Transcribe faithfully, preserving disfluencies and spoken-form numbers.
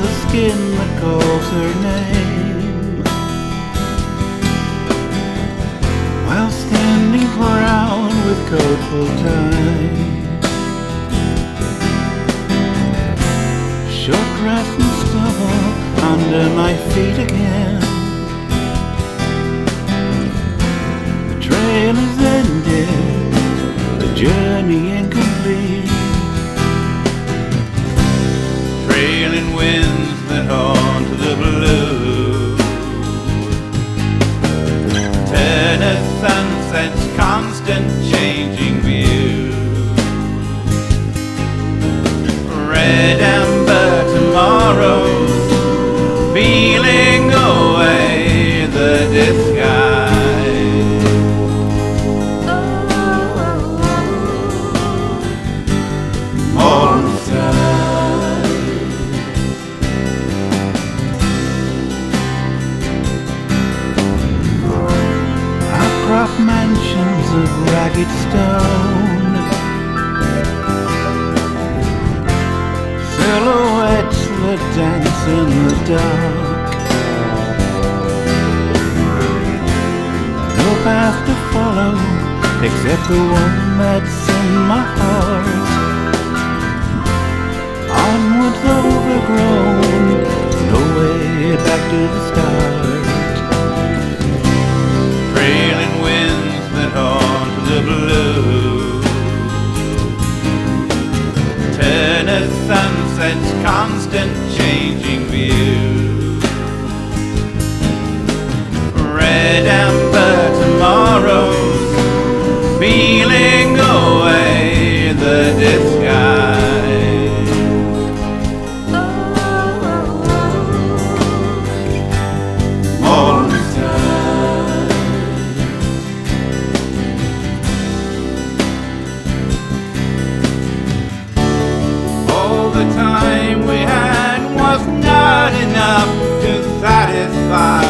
the skin that calls her name, while standing proud with coat pulled tight, short grass and stubble under my feet again. The trail is ended, the journey incomplete. Trailing winds that haunt the blue, Turner sunsets, constant changing view. Red amber tomorrows, peeling away the disguise. Morningside, outcrop mansions of ragged stone, silhouettes that dance in the dark. No path to follow except the one that's in my heart. Onwards overgrown, no way back to the start. Trailing winds that haunt the blue, Turner sunsets, constant changing view. Red amber tomorrows, peeling away the disguise. Morningside, all the time we had was not enough to satisfy